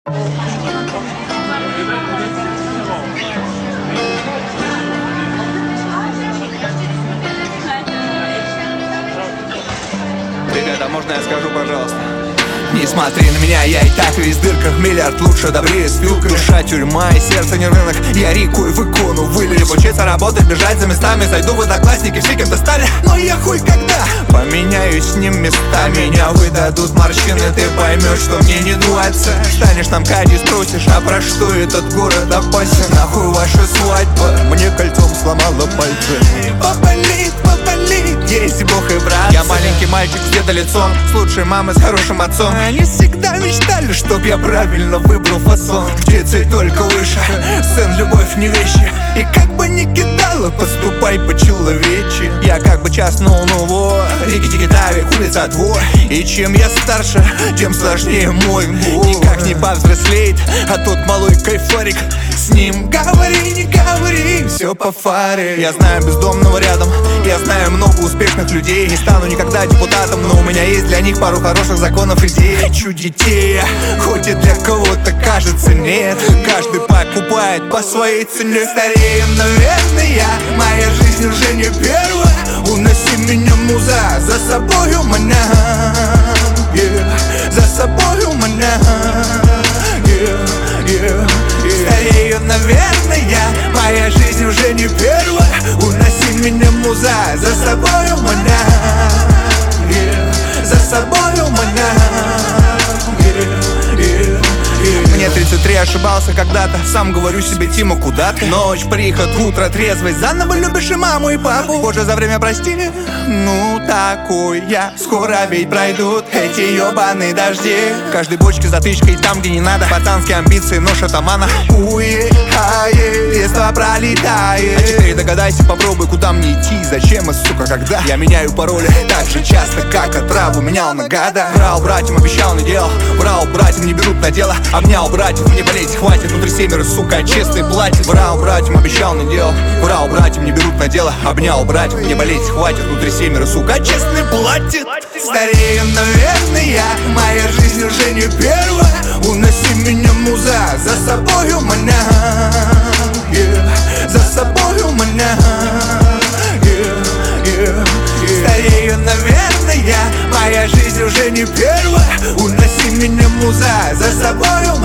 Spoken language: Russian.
Ребята, можно я скажу, пожалуйста? Не смотри на меня, я и так весь в дырках. Миллиард лучше, добрее с вилкой. Душа тюрьма и сердце не рынок. Я рикую в икону вылечу. Учиться работать, бежать за местами. Зайду в одноклассники, все кем-то стали. Но я хуй когда поменяюсь с ним местами. Меня выдадут морщины, ты поймешь, что мне не 20. Станешь там Кади, спросишь, а про что этот город опасен? Нахуй ваша свадьба, мне кольцом сломала пальцы. Поболит, поболит, есть Бог и брат. Я маленький мальчик с дедолицом, с лучшей мамой, с хорошим отцом. Они всегда мечтали, чтоб я правильно выбрал фасон. Где цель только выше, сын, любовь не вещи. И как бы ни кидала, поступай по-человечи. Я как бы час нового Рикки-тики-тави, улица двор. И чем я старше, тем сложнее мой бой. Никак не повзрослеет, а тот малой кайфарик. С ним говори, не говори, все по фаре. Я знаю бездомного рядом, я знаю много успешных людей. Не стану никогда депутатом, но у меня есть для них пару хороших законов, идей. Хочу детей, хоть и для кого-то кажется нет. Каждый покупает по своей цене. Стареем, наверное, моя жизнь уже не первая. Уноси меня, муза, за собою меня, за собою меня, Старею, наверное, моя жизнь уже не первая. Уноси меня, муза, за собою меня, за собою меня. Мне 33, ошибался когда-то. Сам говорю себе, Тима, куда ты? Ночь, приход, утро, трезвость. Заново любишь и маму, и папу. Позже за время прости. Ну, такой я. Скоро ведь пройдут эти ебаные дожди. В каждой бочке затычка и там, где не надо. Пацанские амбиции, нож атамана. Детство пролетает. А теперь догадайся, попробуй, куда мне идти. Зачем и, сука, когда я меняю пароли так же часто, как отраву менял на гада. Врал братьям, обещал, не делал. Врал братьям, не берут на дело. Обнял братьев, мне болеть хватит. Внутри семеро, сука, честный платит. Врал братьям, обещал, не делал. Врал братьям, не берут на дело. Обнял братьев, мне болеть хватит. Внутри семеро, сука, честный платит. Старею, наверное, моя жизнь уже не первая. Уноси меня, муза, за собою меня, за собою меня, Старею, наверное, моя жизнь уже не первая. Уноси меня, муза, за собою